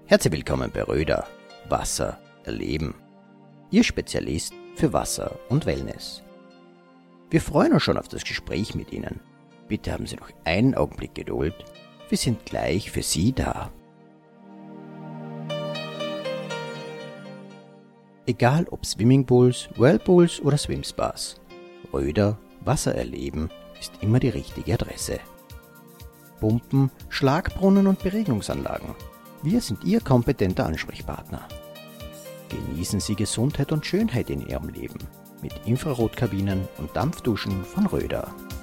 Herzlich willkommen bei Röder Wasser erleben, Ihr Spezialist für Wasser und Wellness. Wir freuen uns schon auf das Gespräch mit Ihnen. Bitte haben Sie noch einen Augenblick Geduld. Wir sind gleich für Sie da. Egal ob Swimmingpools, Whirlpools oder Swimspas, Röder Wasser erleben ist immer die richtige Adresse. Pumpen, Schlagbrunnen und Beregnungsanlagen. Wir sind Ihr kompetenter Ansprechpartner. Genießen Sie Gesundheit und Schönheit in Ihrem Leben mit Infrarotkabinen und Dampfduschen von Röder.